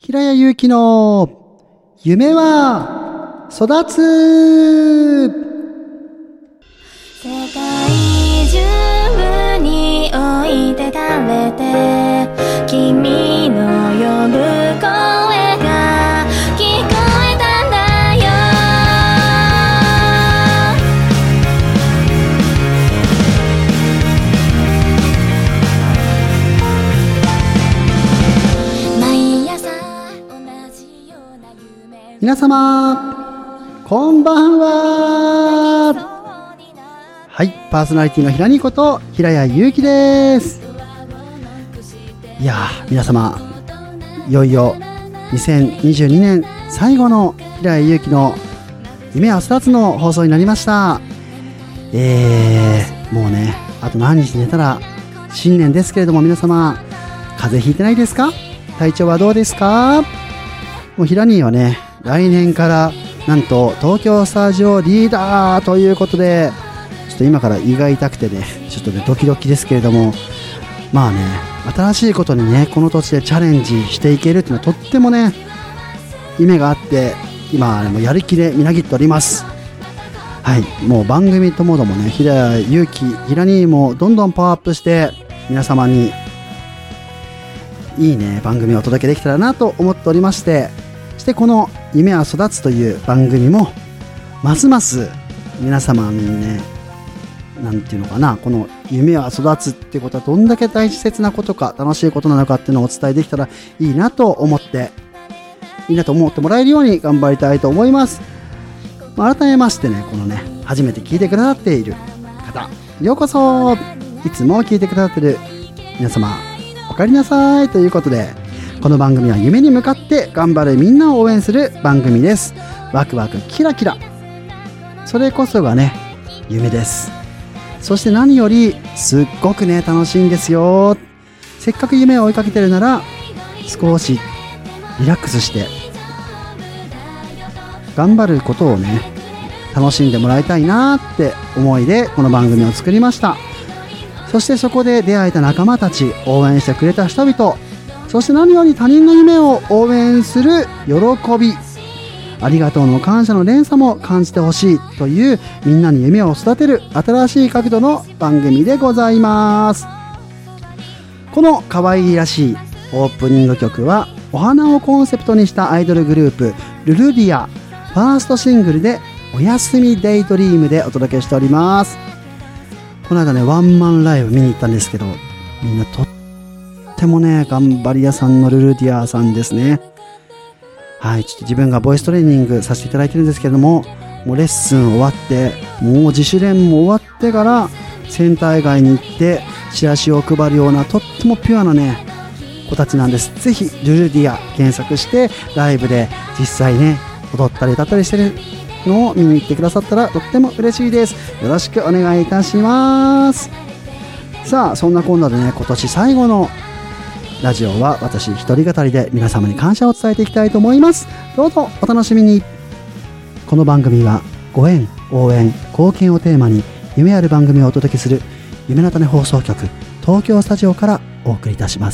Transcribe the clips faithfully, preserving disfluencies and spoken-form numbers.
平谷祐希の夢は育つ。 世界中に置いて食べて君の呼ぶ声が聞こえたんだよ。毎朝同じような夢。 皆様こんばんは。はい、パーソナリティの平にこと平谷祐希です。いやー、皆様いよいよにせんにじゅうにねん最後の平谷祐希の夢は育つの放送になりました。えー、もうね、あと何日寝たら新年ですけれども、皆様風邪ひいてないですか？体調はどうですか？もう平にはね、来年からなんと東京スタジオリーダーということで、ちょっと今から胃が痛くてね、ちょっとねドキドキですけれども、まあね、新しいことにね、この土地でチャレンジしていけるっていうのはとってもね夢があって、今もうやる気でみなぎっております。はい、もう番組ともどもね、平谷祐希、平にもどんどんパワーアップして皆様にいいね番組をお届けできたらなと思っておりまして、そしてこの夢は育つという番組もますます皆様にね、なんていうのかな、この夢は育つってことはどんだけ大切なことか、楽しいことなのかっていうのをお伝えできたらいいなと思って、いいなと思ってもらえるように頑張りたいと思います。改めましてね、このね、初めて聞いてくださっている方、ようこそ。いつも聞いてくださっている皆様、おかえりなさいということで、この番組は夢に向かって頑張るみんなを応援する番組です。ワクワクキラキラ、それこそがね夢です。そして何よりすっごくね楽しいんですよ。せっかく夢を追いかけてるなら、少しリラックスして頑張ることをね楽しんでもらいたいなって思いでこの番組を作りました。そしてそこで出会えた仲間たち、応援してくれた人々、そして何より他人の夢を応援する喜び、ありがとうの感謝の連鎖も感じてほしいという、みんなに夢を育てる新しい角度の番組でございます。この可愛らしいオープニング曲はお花をコンセプトにしたアイドルグループルルディアファーストシングルでおやすみデイドリームでお届けしております。この間ねワンマンライブ見に行ったんですけど、みんなとってもね頑張り屋さんのルルディアさんですね。はい、ちょっと自分がボイストレーニングさせていただいてるんですけども、もうレッスン終わって、もう自主練も終わってからセンター街に行ってチラシを配るようなとってもピュアなね子たちなんです。ぜひルルディア検索してライブで実際ね踊ったり歌ったりしてるのを見に行ってくださったらとっても嬉しいです。よろしくお願いいたします。さあ、そんなこんなでね、今年最後のラジオは私一人語りで皆様に感謝を伝えていきたいと思います。どうぞお楽しみに。この番組はご縁、応援、貢献をテーマに夢ある番組をお届けする夢の種放送局東京スタジオからお送りいたします。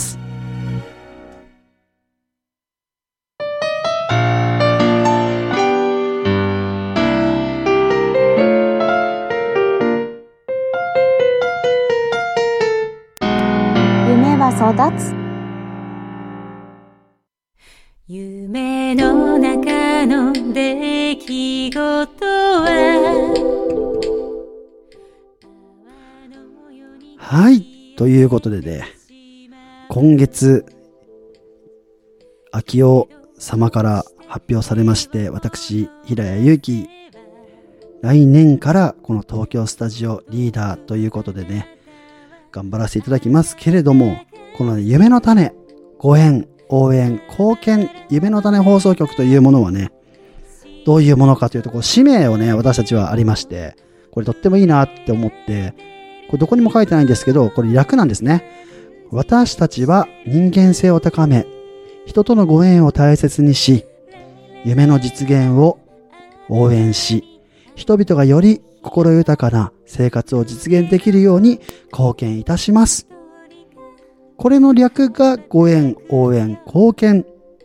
夢は育つ。夢の中の出来事は、 はい、ということでね、今月秋代様から発表されまして、私平谷祐希、来年からこの東京スタジオリーダーということでね頑張らせていただきますけれども、この、ね、夢の種、ご縁、応援、貢献、夢の種放送局というものはね、どういうものかというと、こう使命をね私たちはありまして、これとってもいいなって思って、これどこにも書いてないんですけど、これ略なんですね。私たちは人間性を高め、人とのご縁を大切にし、夢の実現を応援し、人々がより心豊かな生活を実現できるように貢献いたします。これの略がご縁、応援、貢献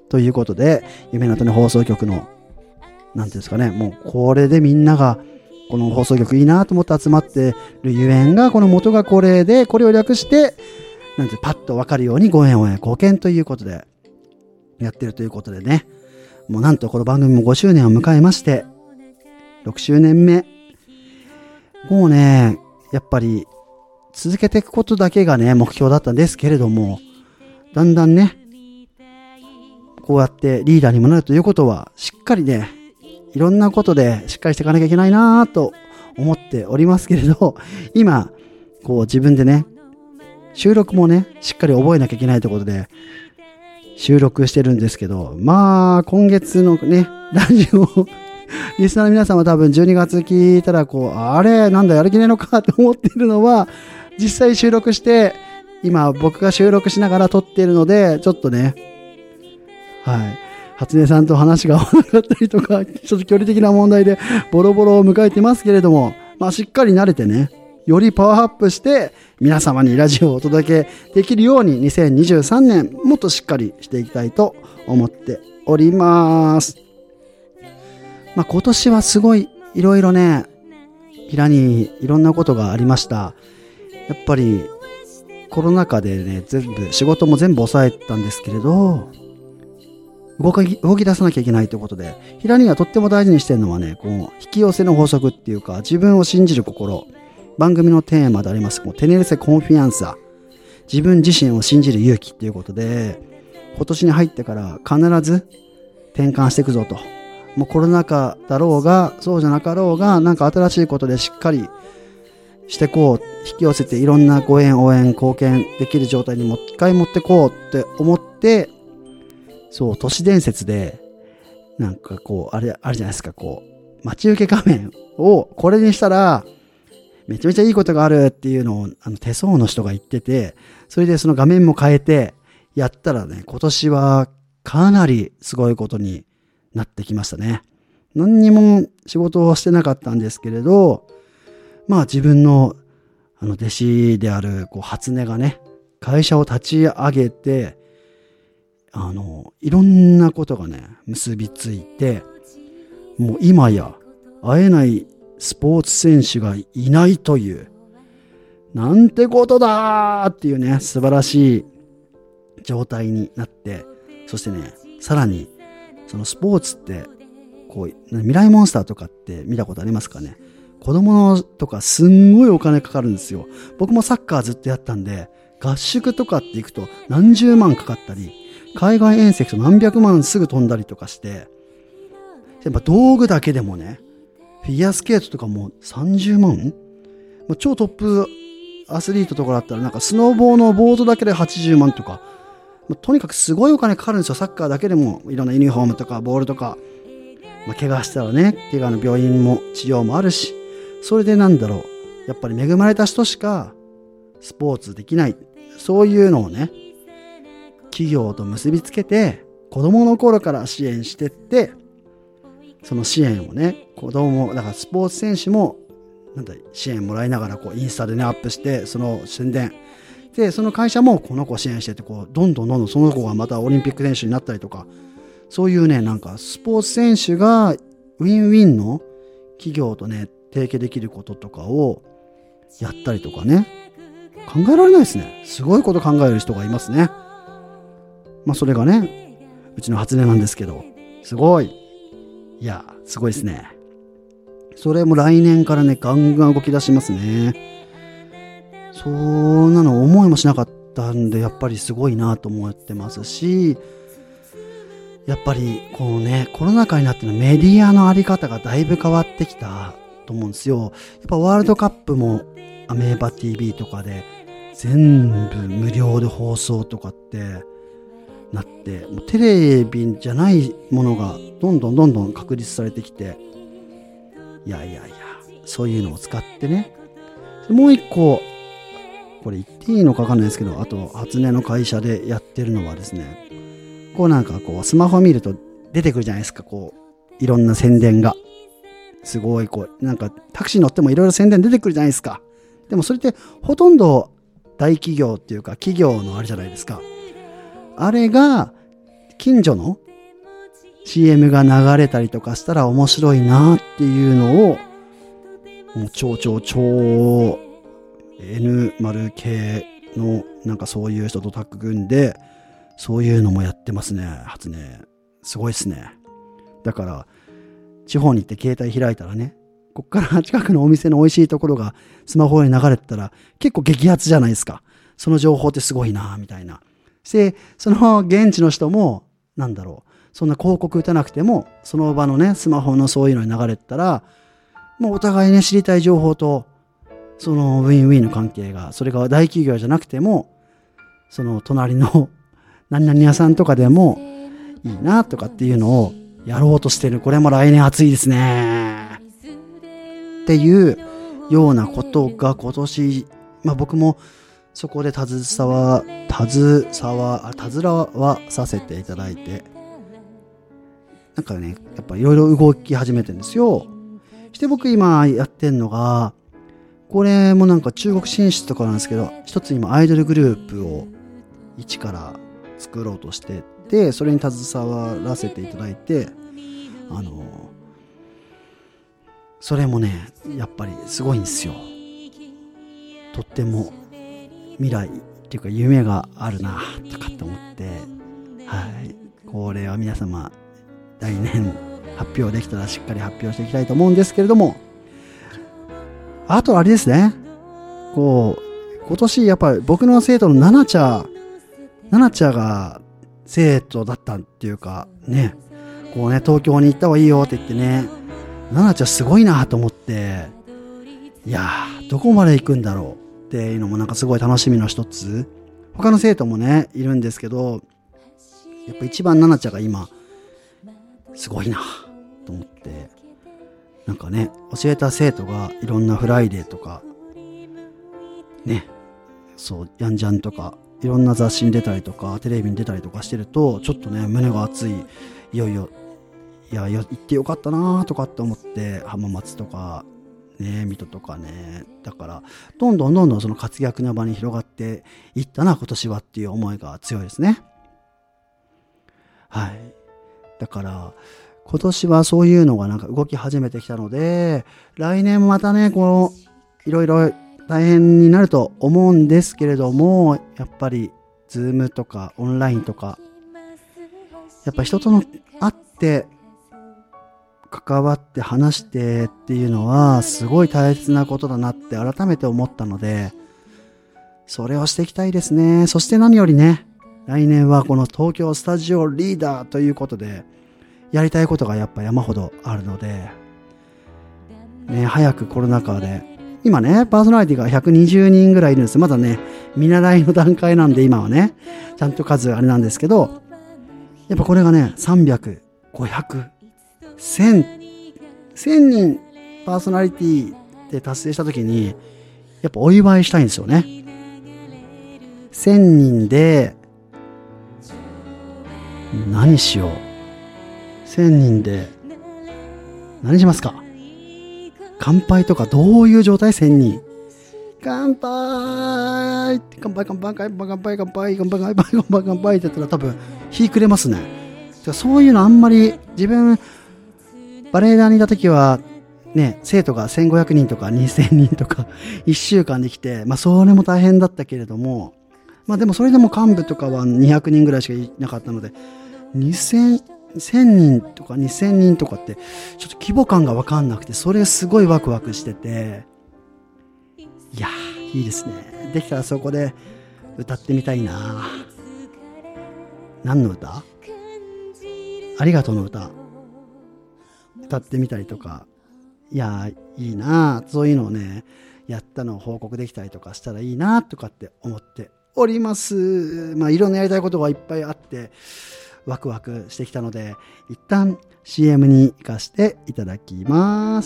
ということで、夢の種放送局の、なんていうんですかね、もうこれでみんなが、この放送局いいなと思って集まってるゆえんが、この元がこれで、これを略して、なんてパッとわかるようにご縁応援貢献ということで、やってるということでね。もうなんとこの番組もごしゅうねんを迎えまして、ろくしゅうねんめ。もうね、やっぱり続けていくことだけがね、目標だったんですけれども、だんだんね、こうやってリーダーにもなるということは、しっかりね、いろんなことでしっかりしていかなきゃいけないなぁと思っておりますけれど、今、こう自分でね、収録もね、しっかり覚えなきゃいけないということで、収録してるんですけど、まあ、今月のね、ラジオ、リスナーの皆さんは多分じゅうにがつ聞いたら、こう、あれ、なんだ、やる気ねえのかと思っているのは、実際収録して、今僕が収録しながら撮っているので、ちょっとね、はい。初音さんと話が合わなかったりとか、ちょっと距離的な問題でボロボロを迎えてますけれども、まあしっかり慣れてね、よりパワーアップして皆様にラジオをお届けできるようににせんにじゅうさんねんもっとしっかりしていきたいと思っております。まあ今年はすごいいろいろね、平にいろんなことがありました。やっぱりコロナ禍でね、全部仕事も全部抑えたんですけれど、動き、動き出さなきゃいけないということで、平にはとっても大事にしてるのはね、こう、引き寄せの法則っていうか、自分を信じる心。番組のテーマであります、テネルセコンフィアンサ。自分自身を信じる勇気っていうことで、今年に入ってから必ず転換していくぞと。もうコロナ禍だろうが、そうじゃなかろうが、なんか新しいことでしっかりしてこう、引き寄せていろんなご縁、応援、貢献できる状態にもう一回持ってこうって思って、そう、都市伝説で、なんかこう、あれ、あるじゃないですか、こう、待ち受け画面をこれにしたら、めちゃめちゃいいことがあるっていうのを、あの、手相の人が言ってて、それでその画面も変えて、やったらね、今年はかなりすごいことになってきましたね。何にも仕事をしてなかったんですけれど、まあ自分の、あの、弟子である、こう、初音がね、会社を立ち上げて、あの、いろんなことがね、結びついて、もう今や会えないスポーツ選手がいないという、なんてことだーっていうね、素晴らしい状態になって、そしてね、さらに、そのスポーツって、こう、未来モンスターとかって見たことありますかね？子供のとかすんごいお金かかるんですよ。僕もサッカーずっとやったんで、合宿とかって行くと何十万かかったり、海外遠征と何百万すぐ飛んだりとかして、やっぱ道具だけでもね、フィギュアスケートとかもさんじゅうまん？超トップアスリートとかだったらなんかスノーボーのボードだけではちじゅうまんとか、とにかくすごいお金かかるんですよ。サッカーだけでもいろんなユニフォームとかボールとか、まあ、怪我したらね、怪我の病院も治療もあるし、それでなんだろう、やっぱり恵まれた人しかスポーツできない、そういうのをね、企業と結びつけて子供の頃から支援してって、その支援をね、子供だからスポーツ選手もなんだ支援もらいながらこうインスタでねアップして、その宣伝で、その会社もこの子を支援してってこうどんどんどんどんその子がまたオリンピック選手になったりとか、そういうね、なんかスポーツ選手がウィンウィンの企業とね提携できることとかをやったりとかね、考えられないですね。すごいこと考える人がいますね。まあそれがね、うちの初音なんですけど、すごい。いや、すごいですね。それも来年からね、ガンガン動き出しますね。そんなの思いもしなかったんで、やっぱりすごいなと思ってますし、やっぱりこうね、コロナ禍になってのメディアのあり方がだいぶ変わってきたと思うんですよ。やっぱワールドカップもアメーバ ティーブイ とかで全部無料で放送とかってなって、もうテレビじゃないものがどんどんどんどん確立されてきて、いやいやいや、そういうのを使ってね、もう一個、これ言っていいのか分かんないですけど、あと初音の会社でやってるのはですね、こうなんかこうスマホ見ると出てくるじゃないですか、こういろんな宣伝がすごい、こうなんかタクシー乗ってもいろいろ宣伝出てくるじゃないですか。でもそれってほとんど大企業っていうか企業のあれじゃないですか。あれが近所のシーエム が流れたりとかしたら面白いなっていうのを、もう超超超 エヌ 丸系のなんかそういう人とタッグ組んで、そういうのもやってますね。初ね。すごいですね。だから、地方に行って携帯開いたらね、こっから近くのお店の美味しいところがスマホに流れてたら結構激アツじゃないですか。その情報ってすごいなみたいな。で、その現地の人も、なんだろう、そんな広告打たなくても、その場のね、スマホのそういうのに流れてたら、もうお互いね、知りたい情報と、そのウィンウィンの関係が、それが大企業じゃなくても、その隣の何々屋さんとかでもいいなとかっていうのをやろうとしてる。これも来年暑いですね。っていうようなことが今年、まあ僕もそこで携わ、携わ、携わさせていただいて、なんかね、やっぱいろいろ動き始めてるんですよ。して僕今やってんのが、これもなんか中国進出とかなんですけど、一つ今アイドルグループを一から作ろうとしてて、それに携わらせていただいて、あの、それもね、やっぱりすごいんですよ。とっても未来っていうか夢があるなとかって思って、はい。これは皆様、来年発表できたらしっかり発表していきたいと思うんですけれども、あとあれですね、こう今年やっぱり僕の生徒のナナチャナナチャが生徒だったっていうかね、こうね、東京に行った方がいいよって言ってね、ナナチャすごいなと思って、いやーどこまで行くんだろうっていうのもなんかすごい楽しみの一つ。他の生徒もねいるんですけど、やっぱ一番ナナチャが今すごいなと思って、なんかね、教えた生徒がいろんなフライデーとかね、そうヤンジャンとかいろんな雑誌に出たりとかテレビに出たりとかしてると、ちょっとね胸が熱い、いよいよいや行ってよかったなとかって思って、浜松とかね、水戸とかね、だからどんどんどんどんその活躍の場に広がっていったな今年はっていう思いが強いですね。はい。だから今年はそういうのがなんか動き始めてきたので、来年またね、このいろいろ大変になると思うんですけれども、やっぱりズームとかオンラインとか、やっぱ人との会って関わって話してっていうのはすごい大切なことだなって改めて思ったので、それをしていきたいですね。そして何よりね、来年はこの東京スタジオリーダーということで、やりたいことがやっぱ山ほどあるので、ね、早くコロナ禍で、今ね、パーソナリティがひゃくにじゅうにんぐらいいるんです。まだね、見習いの段階なんで今はね、ちゃんと数あれなんですけど、やっぱこれがね、さんびゃく、ごひゃく、せん、せんにんパーソナリティで達成したときに、やっぱお祝いしたいんですよね。せんにんで、何しよう。せんにんで何しますか？乾杯とかどういう状態？せんにん。乾杯乾杯乾杯乾杯乾杯乾杯乾杯乾杯乾杯乾杯って言ったら多分日暮れますね。そういうのあんまり、自分バレエ団にいた時はね、生徒がせんごひゃくにんとかにせんにんとかいっしゅうかんで来て、まあそれも大変だったけれども、まあでもそれでも幹部とかはにひゃくにんぐらいしかいなかったので、にせん、せんにんとかにせんにんとかってちょっと規模感がわかんなくて、それすごいワクワクしてて、いやーいいですね。できたらそこで歌ってみたいな。何の歌？ありがとうの歌歌ってみたりとか、いやーいいな、そういうのをねやったのを報告できたりとかしたらいいなとかって思っております。まあいろんなやりたいことがいっぱいあってワクワクしてきたので、一旦 シーエム に行かせていただきます。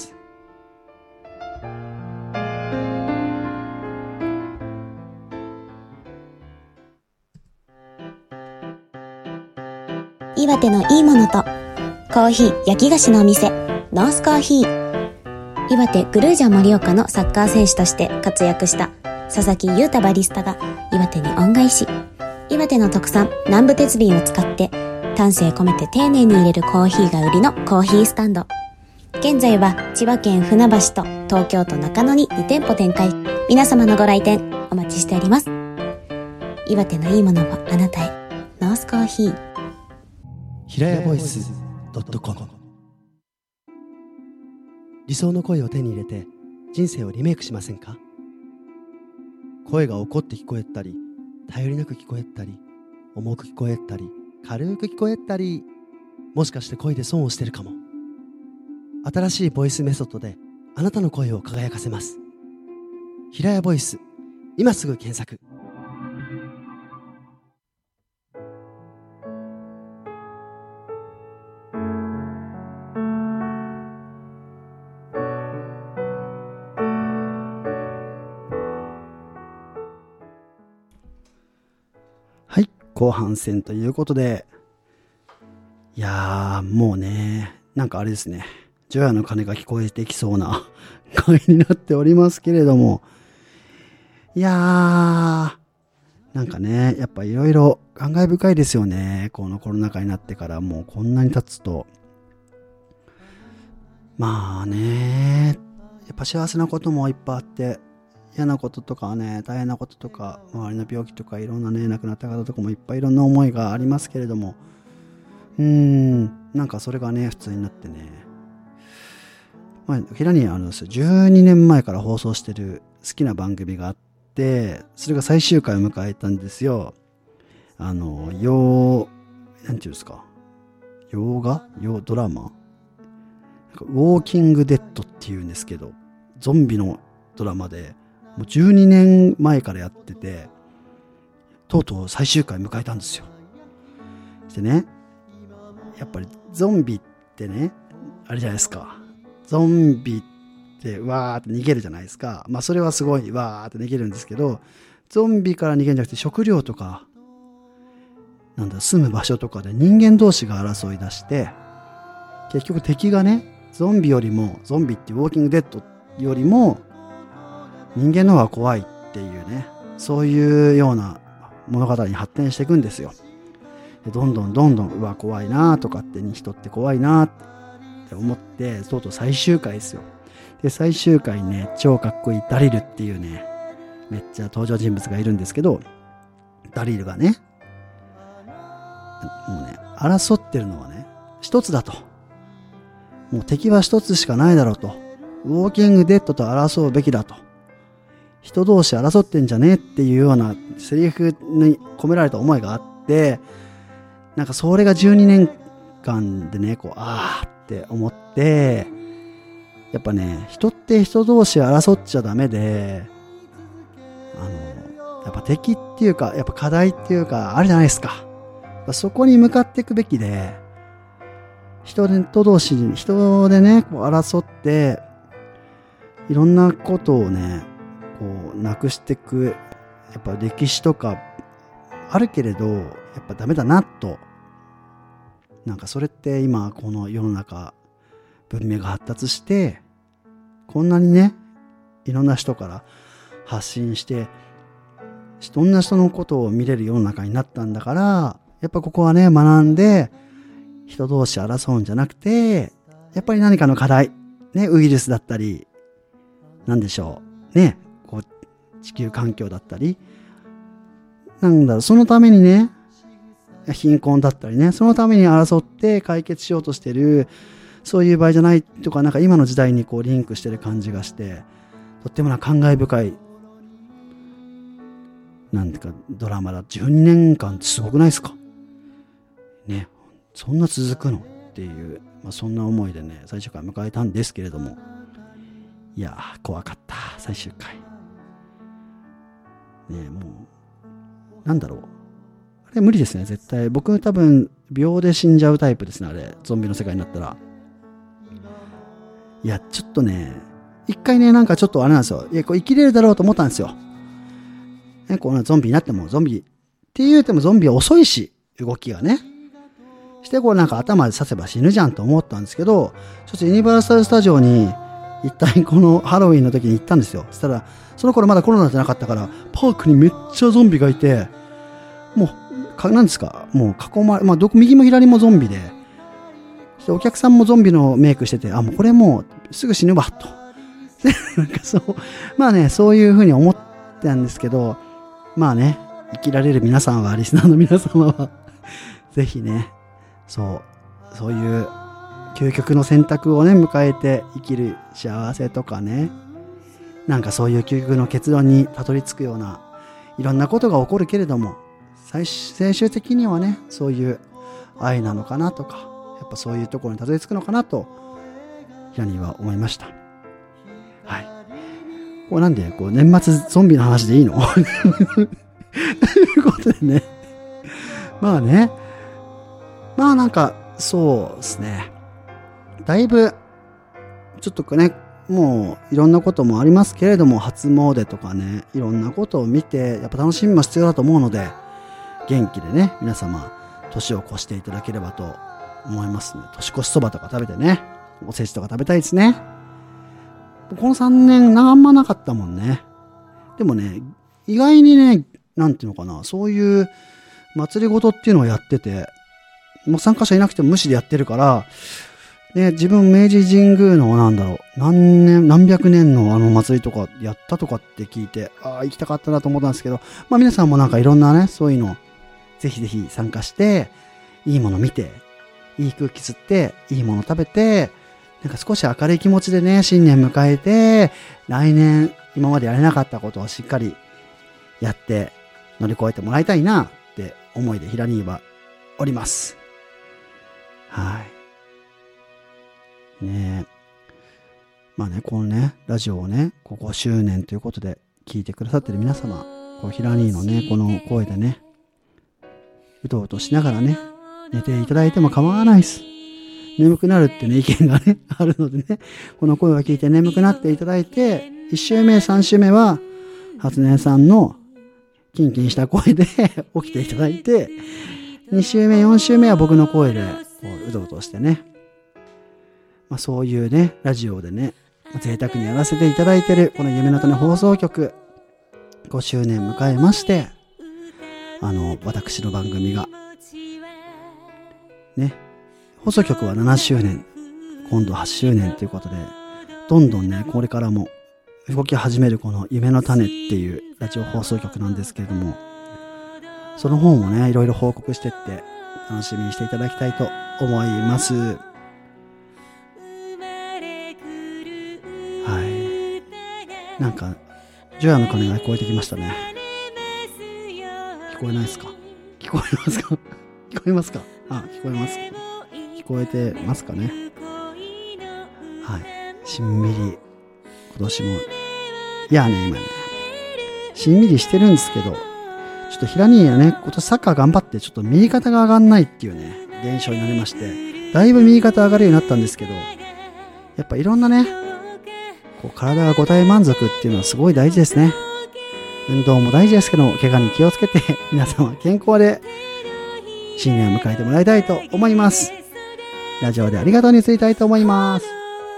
岩手のいいものとコーヒー焼き菓子のお店ノースコーヒー。岩手グルージャ盛岡のサッカー選手として活躍した佐々木優太バリスタが岩手に恩返し。岩手の特産南部鉄瓶を使って丹精込めて丁寧に入れるコーヒーが売りのコーヒースタンド。現在は千葉県船橋と東京都中野ににてんぽ展開。皆様のご来店お待ちしております。岩手のいいものをあなたへ。ノースコーヒー。 平屋ボイス .com。 理想の声を手に入れて人生をリメイクしませんか？声が怒って聞こえたり、頼りなく聞こえたり、重く聞こえたり、軽く聞こえたり、もしかして声で損をしてるかも。新しいボイスメソッドであなたの声を輝かせます。平屋ボイス、今すぐ検索。はい、後半戦ということで、いやーもうね、なんかあれですね、除夜の鐘が聞こえてきそうな回になっておりますけれども、いやーなんかね、やっぱいろいろ感慨深いですよね。このコロナ禍になってからもうこんなに経つと、まあね、やっぱ幸せなこともいっぱいあって、嫌なこととかね、大変なこととか、周りの病気とかいろんなね、亡くなった方とかもいっぱいいろんな思いがありますけれども、うーん、なんかそれがね、普通になってね、まあ、平にあのじゅうにねんまえから放送してる好きな番組があって、それが最終回を迎えたんですよ。あの、洋、なんていうんですか、洋画洋ドラマなんかウォーキングデッドっていうんですけど、ゾンビのドラマで、もうじゅうにねんまえからやってて、とうとう最終回迎えたんですよ。でね、やっぱりゾンビってね、あれじゃないですか。ゾンビってわーって逃げるじゃないですか。まあそれはすごいわーって逃げるんですけど、ゾンビから逃げるんじゃなくて食料とか、なんだ、住む場所とかで人間同士が争い出して、結局敵がね、ゾンビよりも、ゾンビってウォーキングデッドよりも、人間の方が怖いっていうね、そういうような物語に発展していくんですよ。でどんどんどんどん、うわ怖いなとかって、人って怖いなって思って、とうとう最終回ですよ。で最終回ね、超かっこいいダリルっていうね、めっちゃ登場人物がいるんですけど、ダリルがね、もうね、争ってるのはね、一つだと。もう敵は一つしかないだろうと。ウォーキングデッドと争うべきだと。人同士争ってんじゃねえっていうようなセリフに込められた思いがあって、なんかそれがじゅうにねんかんでね、こう、あーって思って、やっぱね、人って人同士争っちゃダメで、あの、やっぱ敵っていうか、やっぱ課題っていうか、あるじゃないですか。そこに向かっていくべきで、人と同士、人でね、こう争って、いろんなことをね、こう、なくしていく、やっぱ歴史とか、あるけれど、やっぱダメだな、と。なんかそれって今、この世の中、文明が発達して、こんなにね、いろんな人から発信して、どんな人のことを見れる世の中になったんだから、やっぱここはね、学んで、人同士争うんじゃなくて、やっぱり何かの課題、ね、ウイルスだったり、なんでしょう、ね、こう、地球環境だったり、なんだろう、そのためにね、貧困だったりね、そのために争って解決しようとしてる、そういう場合じゃないとか、なんか今の時代にこうリンクしてる感じがして、とってもな感慨深い、なんていうかドラマだ。じゅうにねんかんってすごくないですかね。そんな続くのっていう、まあ、そんな思いでね、最終回迎えたんですけれども、いやー、怖かった、最終回。ねえ、もう、なんだろう。あれ無理ですね、絶対。僕多分、秒で死んじゃうタイプですね、あれ。ゾンビの世界になったら。いや、ちょっとね、一回ね、なんかちょっとあれなんですよ。いや、こう生きれるだろうと思ったんですよ。ね、こうゾンビになっても、ゾンビって言うてもゾンビは遅いし、動きがね。してこうなんか頭で刺せば死ぬじゃんと思ったんですけど、ちょっとユニバーサルスタジオに一体このハロウィンの時に行ったんですよ。そしたらその頃まだコロナじゃなかったから、パークにめっちゃゾンビがいて、もうか、なんですか、もう囲まれ、まあ、どこ、右も左もゾンビで、そしてお客さんもゾンビのメイクしてて、あ、もうこれもうすぐ死ぬわ、と。なんかそう、まあね、そういうふうに思ったんですけど、まあね、生きられる皆さんは、リスナーの皆様は、ぜひね、そう、そういう究極の選択をね、迎えて生きる幸せとかね、なんかそういう究極の結論にたどり着くような、いろんなことが起こるけれども、最最終的にはね、そういう愛なのかなとか、やっぱそういうところにたどり着くのかなと、ヒラニーは思いました。はい。これなんで、こう、年末ゾンビの話でいいのということでね。まあね。まあなんか、そうですね。だいぶ、ちょっとね、もういろんなこともありますけれども、初詣とかね、いろんなことを見て、やっぱ楽しみも必要だと思うので、元気でね、皆様、年を越していただければと思いますね。年越しそばとか食べてね、おせちとか食べたいですね。このさんねんあんまなかったもんね。でもね、意外にね、なんていうのかな、そういう祭りごとっていうのをやってて、もう参加者いなくても無視でやってるから、で、自分明治神宮のなんだろう、何年、何百年のあの祭りとかやったとかって聞いて、ああ、行きたかったなと思ったんですけど、まあ皆さんもなんかいろんなね、そういうの、ぜひぜひ参加して、いいもの見て、いい空気吸って、いいもの食べて、なんか少し明るい気持ちでね、新年迎えて、来年、今までやれなかったことをしっかりやって乗り越えてもらいたいなって思いでヒラニーはおります。はい。ねえ。まあね、このね、ラジオをね、ここごしゅうねんということで聞いてくださってる皆様、こうヒラニーのね、この声でね、うとうとしながらね、寝ていただいても構わないです。眠くなるってね、意見がね、あるのでね、この声を聞いて眠くなっていただいて、いち週目、さん週目は、初音さんのキンキンした声で起きていただいて、に週目、よん週目は僕の声で、こう、うとうとしてね、まあそういうね、ラジオでね、贅沢にやらせていただいている、この夢の種放送局、ごしゅうねん迎えまして、あの、私の番組が、ね、放送局はななしゅうねん、今度はちしゅうねんということで、どんどんね、これからも動き始めるこの夢の種っていうラジオ放送局なんですけれども、その方もね、いろいろ報告してって楽しみにしていただきたいと思います。はい。なんか、除夜の鐘が聞こえてきましたね。聞こえないですか？聞こえますか？聞こえますか？あ、聞こえます。聞こえてますかね。はい。しんみり、今年も、いやね、今ね、しんみりしてるんですけど、ちょっとヒラニーはね、今年サッカー頑張って、ちょっと右肩が上がんないっていうね、現象になりまして、だいぶ右肩上がるようになったんですけど、やっぱいろんなね、こう体が五体満足っていうのはすごい大事ですね。運動も大事ですけど、怪我に気をつけて、皆様健康で、新年を迎えてもらいたいと思います。ラジオでありがとうについたいと思います。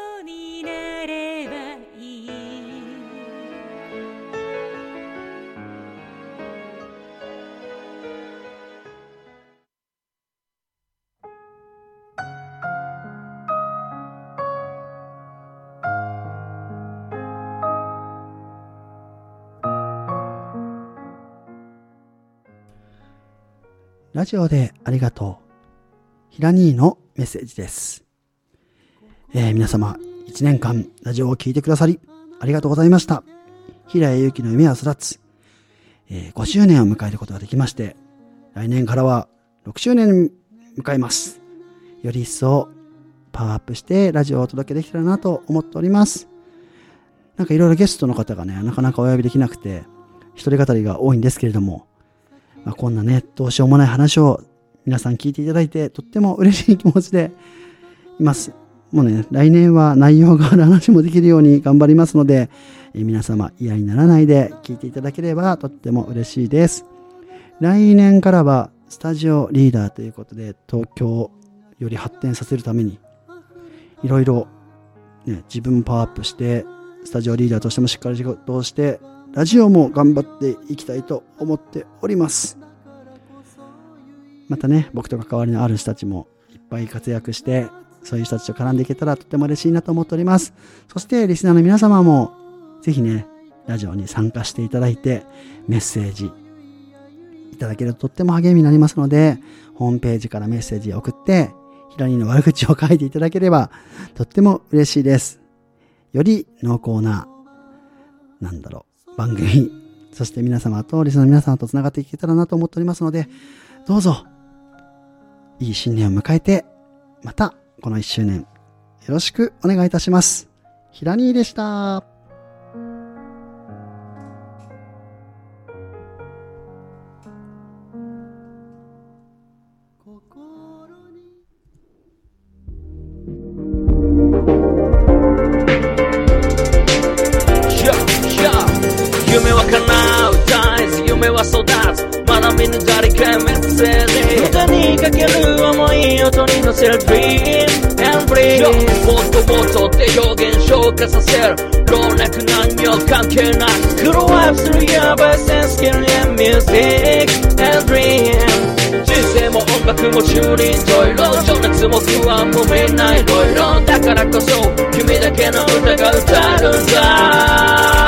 ラジオでありがとう。ヒラニーのメッセージです。えー、皆様、いちねんかんラジオを聞いてくださり、ありがとうございました。平谷祐希の夢は育つ、えー、ごしゅうねんを迎えることができまして、来年からはろくしゅうねん迎えます。より一層パワーアップしてラジオをお届けできたらなと思っております。なんかいろいろゲストの方がね、なかなかお呼びできなくて、一人語りが多いんですけれども、まあ、こんなね、どうしようもない話を皆さん聞いていただいて、とっても嬉しい気持ちでいます。もうね、来年は内容がある話もできるように頑張りますので、えー、皆様嫌にならないで聞いていただければとっても嬉しいです。来年からはスタジオリーダーということで、東京をより発展させるために、いろいろね、自分もパワーアップして、スタジオリーダーとしてもしっかり仕事をして、ラジオも頑張っていきたいと思っております。 またね、僕と関わりのある人たちもいっぱい活躍して、そういう人たちと絡んでいけたらとても嬉しいなと思っております。そしてリスナーの皆様もぜひね、ラジオに参加していただいてメッセージいただけるととっても励みになりますので、ホームページからメッセージを送ってヒラニーの悪口を書いていただければとっても嬉しいです。より濃厚な、なんだろう、番組、そして皆様とリスナーの皆様とつながっていけたらなと思っておりますので、どうぞいい新年を迎えて、またこのいっしゅうねんよろしくお願いいたします。ヒラニーでした。 夢は叶う絶えず夢は育つ、まだ見ぬ誰かメッセージ、歌にかける思い音に乗せる Dream and Breathe、 もっともっとって表現消化させる、老若男女関係なくグローアップするヤバいセンスキル and Music and Dream、 人生も音楽も中にいろいろ、情熱も不安もみんないろいろ、だからこそ君だけの歌が歌えるんだ。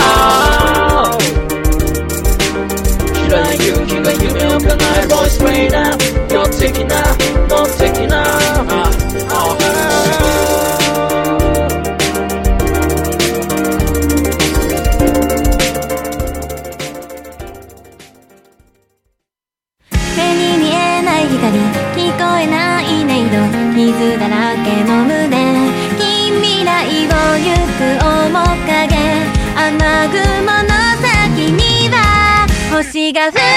嫌いな勇気が夢を叶える Voice Trainer、 予的な能的な、 目に見えない光、聞こえない音色、傷だらけの胸、近未来を行く面影、雨雲の先には星が降っている。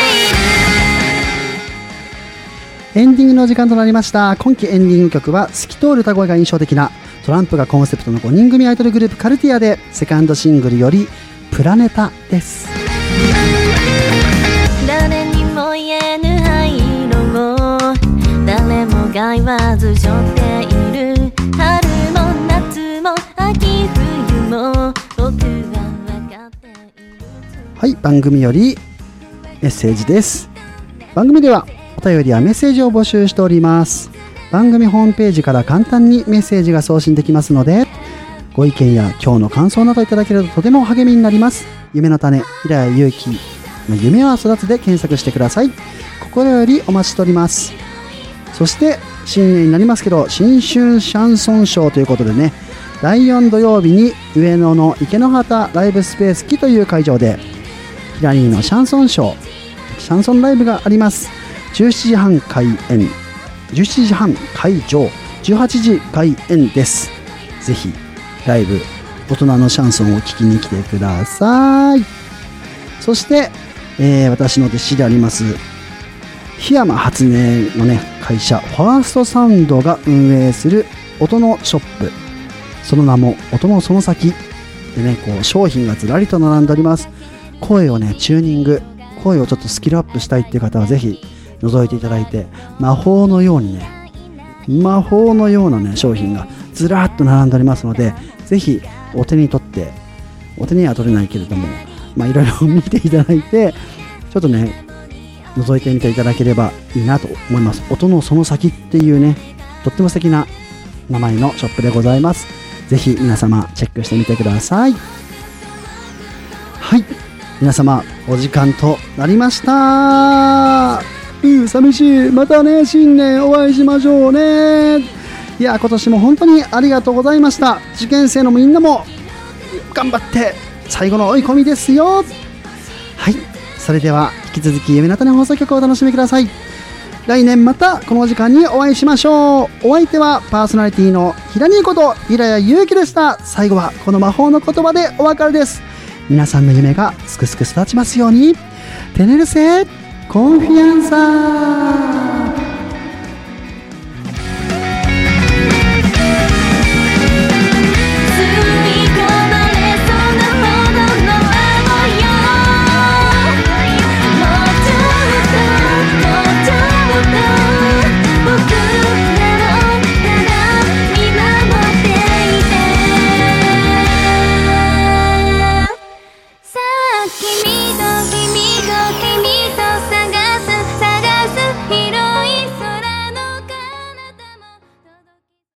エンディングの時間となりました。今期エンディング曲は透き通る歌声が印象的なトランプがコンセプトのごにん組アイドルグループカルティアで、セカンドシングルよりプラネタです。 誰にも言えぬ灰色を誰もが言わず背負っている、春も夏も秋冬も僕は分かっている。 はい、番組よりメッセージです。番組ではお便りやメッセージを募集しております。番組ホームページから簡単にメッセージが送信できますので、ご意見や今日の感想などいただけるととても励みになります。夢の種、平谷祐希の夢は育つで検索してください。心よりお待ちしております。そして新年になりますけど、新春シャンソンショーということでね、だいよん土曜日に上野の池の端ライブスペース木という会場でヒラニーのシャンソンショー、シャンソンライブがあります。じゅうしちじはん開演、じゅうしちじはん会場、じゅうはちじ開演です。ぜひライブ、大人のシャンソンを聴きに来てください。そして、えー、私の弟子であります檜山初音のね会社ファーストサウンドが運営する音のショップ、その名も音のその先でね、こう商品がずらりと並んでおります。声をねチューニング、声をちょっとスキルアップしたいっていう方はぜひ覗いていただいて、魔法のようにね魔法のようなね商品がずらっと並んでおりますので、ぜひお手に取って、お手には取れないけれども、まあいろいろ見ていただいて、ちょっとね覗いてみていただければいいなと思います。音のその先っていうね、とっても素敵な名前のショップでございます。ぜひ皆様チェックしてみてください。はい、皆様お時間となりました。うん、寂しい。またね新年お会いしましょうね。いや今年も本当にありがとうございました。受験生のみんなも頑張って最後の追い込みですよ。はい、それでは引き続き夢の種放送局をお楽しみください。来年またこの時間にお会いしましょう。お相手はパーソナリティのひらにーこと平谷祐希でした。最後はこの魔法の言葉でお別れです。皆さんの夢がすくすく育ちますように。テネルセコンフィアンサー。